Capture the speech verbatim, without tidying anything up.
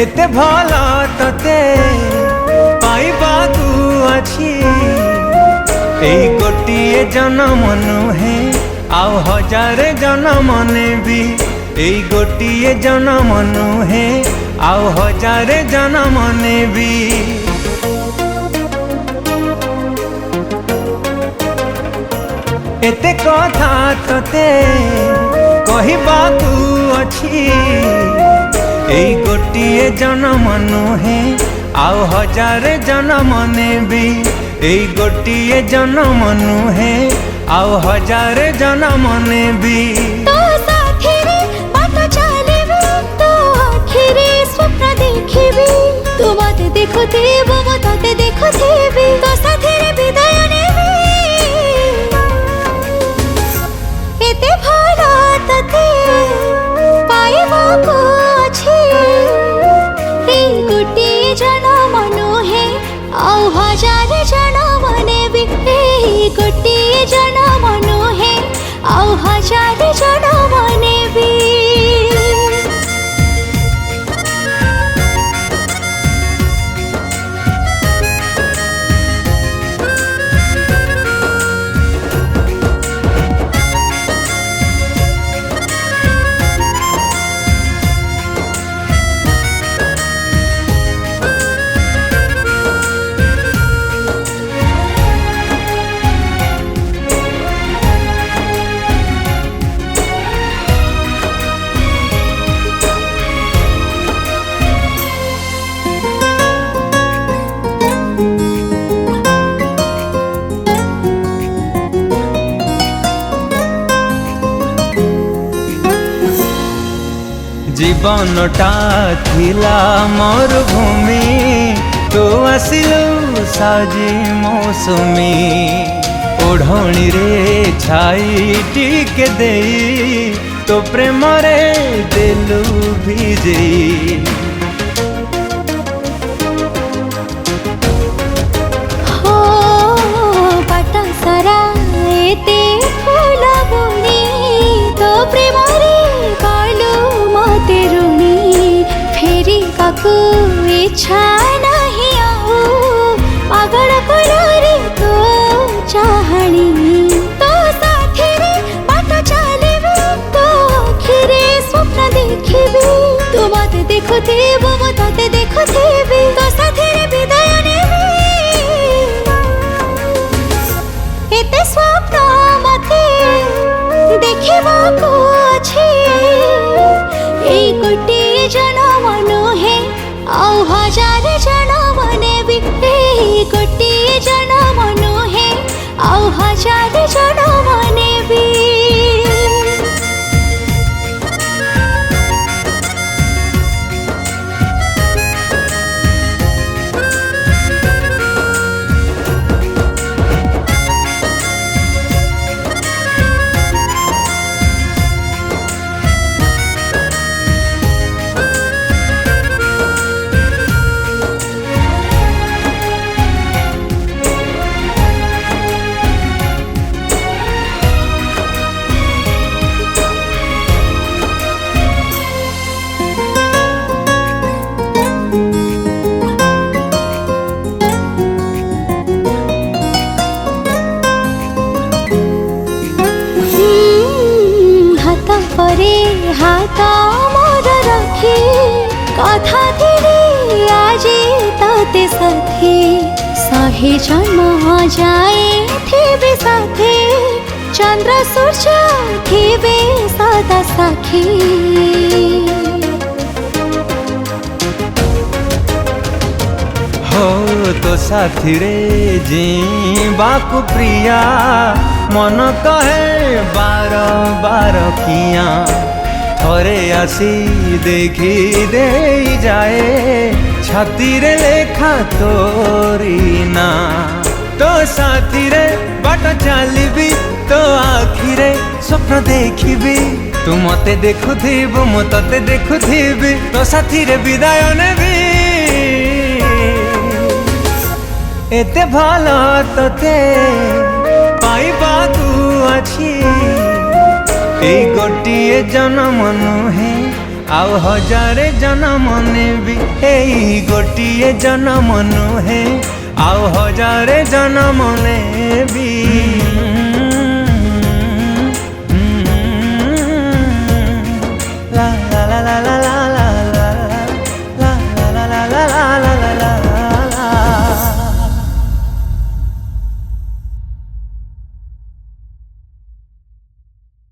एते भल तते पाइबाकू अछि एई गोटिए जन्म नुहे आउ हजार जन्म नेबी एई गोटिए जन्म नुहे आउ हजार जन्म नेबी। एते कथा तते कहिबाकू अछि एई गोटिए जन्म नुहे आउ हजार जन्म नेबी एई गोटिए जन्म नुहे आउ हजार जन्म नेबी। तो साथिरे बाट चलिबी तो आखिरे स्वप्न देखिबी तू मते देखुथिबु मु तते देखुथिबी तो साथिरे विदाय नेबी एते भल तते पाइबाकू अछि एई गोटिए जन्म नुहे आउ हजार जन्म नेबी एई गोटिए जन्म नुहे आउ हजार जन्म नेबी। जीवनटा थिला मरुभूमि तू आसिलु साजी मौसुमी ओढ़णी रे छाई टिके देई तो प्रेम रे देलु भिजेई। हो बाट सारा एते फूल बुनी तो प्रेम रे कालु मते रुणी फेरी काकू इच्छा नहीं आऊ पागल करे तो चाहणी तो साथिरे बाट चलिबी तो आखिरे स्वप्न देखिबी तू मते देखुथिबु मु तते देखुथिबी तो साथिरे विदाय नेबी एते स्वप्न मते देखिबाकू अछि एई गोटिए जन्म नुहे आउ हजार जन्म नेबी एई गोटिए जन्म नुहे आउ हजार जन्म नेबी। परे हाथ मोर रखी कथा थिरी आजे तते साथी सहे जन्म जाए थिबे साथे चंद्र सूर्य थिबे सदा साखी। हो तो साथी रे जीवाकू प्रिया मन कहे बार बार किया थरे आसी देखी दे जाए छाती रे लेखा तोरी ना तो साथी रे बाट चलिबी तो आखिरे स्वप्न देखिबी तू मते देखुथिबु मु तते देखुथिबी तो साथी रे विदाय नेबी एते भल तते पाइबाकू अछि एई गोटिए जन्म नुहे आउ हजारे जन्म नेबी एई गोटिए जन्म नुहे आउ हजारे जन्म नेबी।